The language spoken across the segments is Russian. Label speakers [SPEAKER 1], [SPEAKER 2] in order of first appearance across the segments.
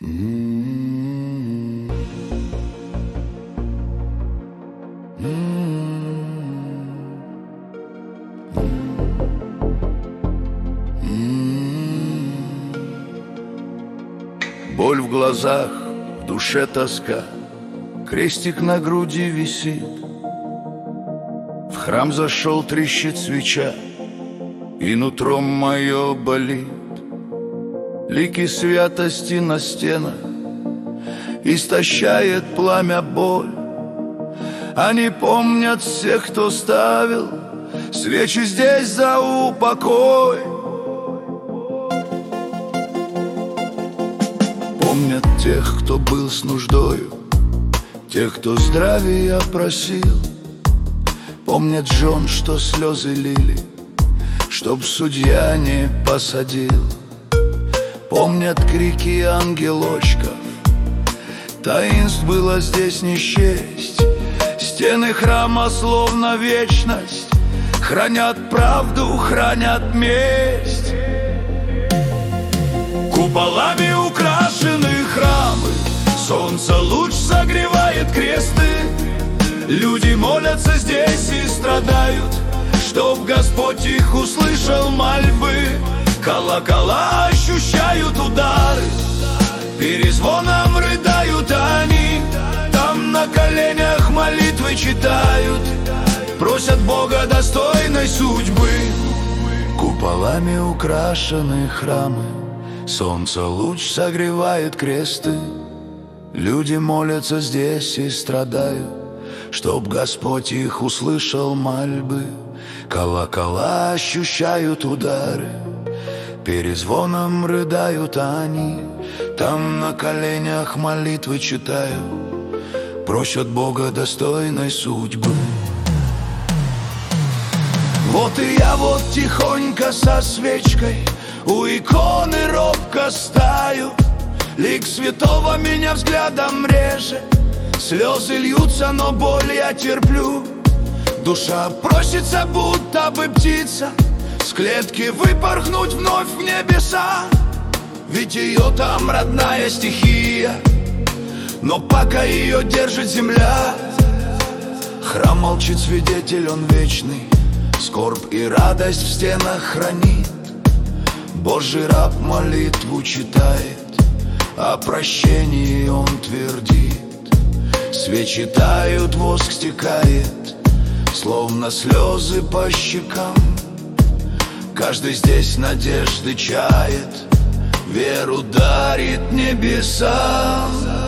[SPEAKER 1] Боль в глазах, в душе тоска, крестик на груди висит. В храм зашел, трещит свеча, и нутром мое болит. Лики святости на стенах истощает пламя боль. Они помнят всех, кто ставил свечи здесь за упокой. Помнят тех, кто был с нуждою, тех, кто здравия просил. Помнят жен, что слезы лили, чтоб судья не посадил. Помнят крики ангелочков, таинств было здесь не счесть. Стены храма словно вечность хранят правду, хранят месть. Куполами украшены храмы, солнце луч согревает кресты. Люди молятся здесь и страдают, чтоб Господь их услышал мольбы. Колокола ощущают удары, перезвоном рыдают они. Там на коленях молитвы читают, просят Бога достойной судьбы. Куполами украшены храмы, солнце луч согревает кресты. Люди молятся здесь и страдают, чтоб Господь их услышал мольбы. Колокола ощущают удары, перезвоном рыдают они. Там на коленях молитвы читают, просят Бога достойной судьбы. Вот и я вот тихонько со свечкой у иконы робко стою. Лик святого меня взглядом режет, слезы льются, но боль я терплю. Душа просится, будто бы птица, с клетки выпорхнуть вновь в небеса. Ведь ее там родная стихия, но пока ее держит земля. Храм молчит, свидетель он вечный, скорбь и радость в стенах хранит. Божий раб молитву читает, о прощении он твердит. Свечи тают, воск стекает, словно слезы по щекам. Каждый здесь надежды чает, веру дарит небесам.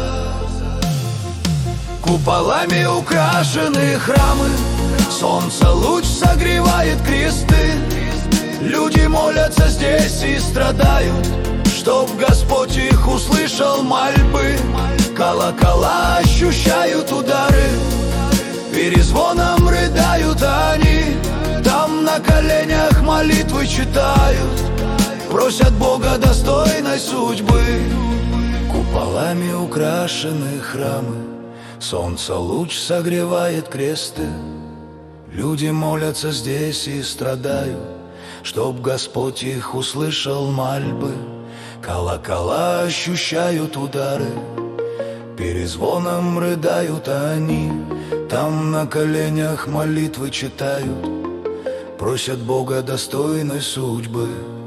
[SPEAKER 1] Куполами украшены храмы, солнце луч согревает кресты. Люди молятся здесь и страдают, чтоб Господь их услышал мольбы. Колокола ощущают удары, перезвоном рыдают они. Там на коленях молитвы читают, просят Бога достойной судьбы. Куполами украшены храмы, солнце луч согревает кресты. Люди молятся здесь и страдают, чтоб Господь их услышал мольбы. Колокола ощущают удары, перезвоном рыдают они. Там на коленях молитвы читают, просят Бога достойной судьбы.